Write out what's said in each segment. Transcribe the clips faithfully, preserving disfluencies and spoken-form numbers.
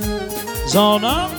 زانم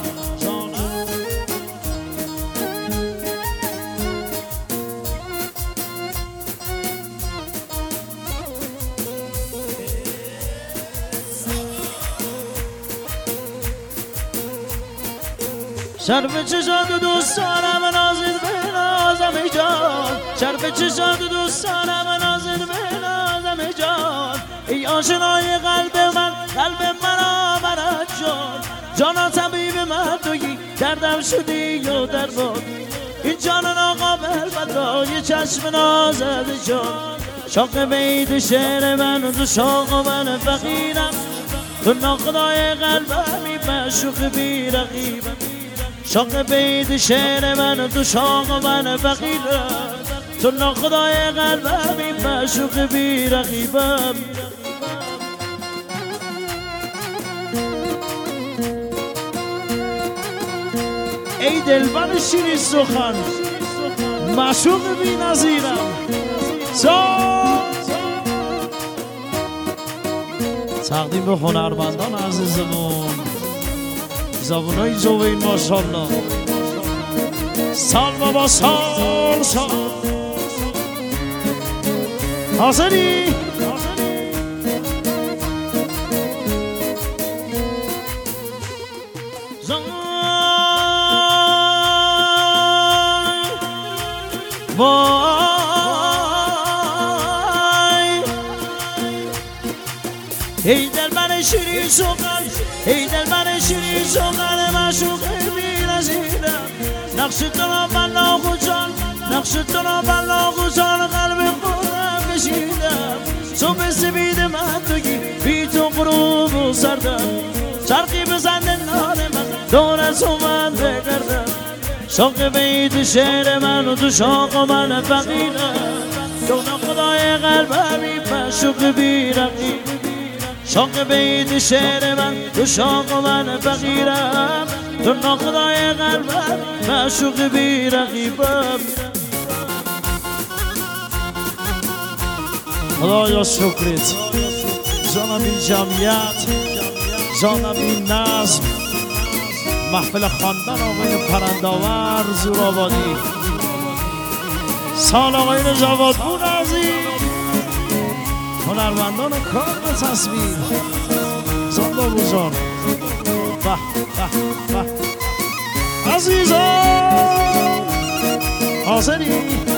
شرف چشات دوست دارم نازید به نازم جان شرف چشات دوست دارم نازید به نازم جان ای آشنای قلب من قلب من آورد جان جانا طبیب من تویی دردم شدی و درمان این جان ناقابل بدای چشم نازد جان شاق بید شعر من تو شاق من فقیرم تو ناخدای قلبمی مشوق بی رقیبم شاق بید شعر من تو شاق من فقیرم تو ناخدای قلبمی مشوق بی رقیبم ای دلبر شیرین سخن مشوق بی نظیرم تقدیم به هنرمندان عزیزمون زبونای زوین ماشاءالله سال بابا سال سال حاضری وای ای دلبر شیرین سخن ای دلبر شیرین سخن معشوق بی نظیرم نقش تو را بلاغ و جان نقش تو را بلاغ و جان قلب خودم کشیدم صبح سپید من تویی بی تو غروب و سردم چرخی بزنده نار من دور تو من بگردم شاق بید شعر من و تو شاق من فقیرم تو ناخدای قلبمی مشوق بی رقیب شاق بید شعر من تو شاق من فقیرم تو ناخدای قلبم مشوق بی رقیبم خدایا شکرت جانم این جمعیت جانم این نظم محفل خواندن آقای پرنداور زورآبادی سال آقای جوادپور عزیز هنرمندان کار و تصویر زنده بزرگ به به به عزیزان حاضری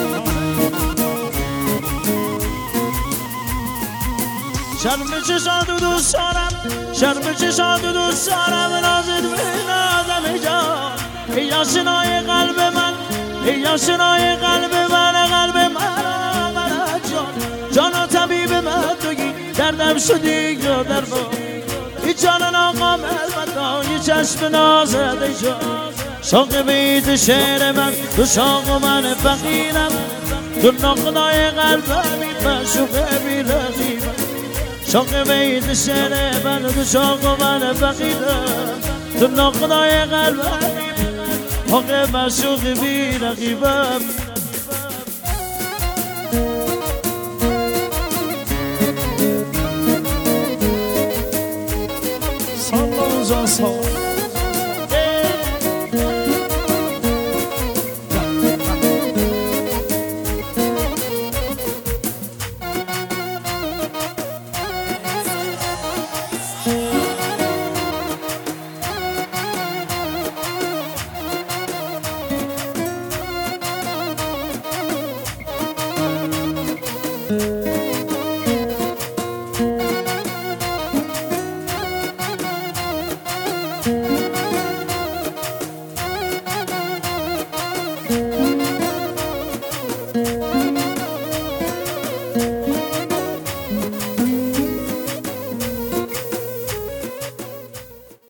شرم چشات دوست دارم شرم چشات دوست دارم نازد به نازم جان ای آشنای قلب من ای آشنای قلب من قلب من من جان جانا طبیب من تویی دردم شدی یا درمان ای جان ناقابل بدای چشم نازد جان شاق بید شعر من تو شاق من فقیرم تو ناخدای قلبمی مشوق بی رقیبم شاق بید شعر من تو شاق من فقیرم تو ناخدای قلبمی حق مشوق بی رقیبم سال جان سال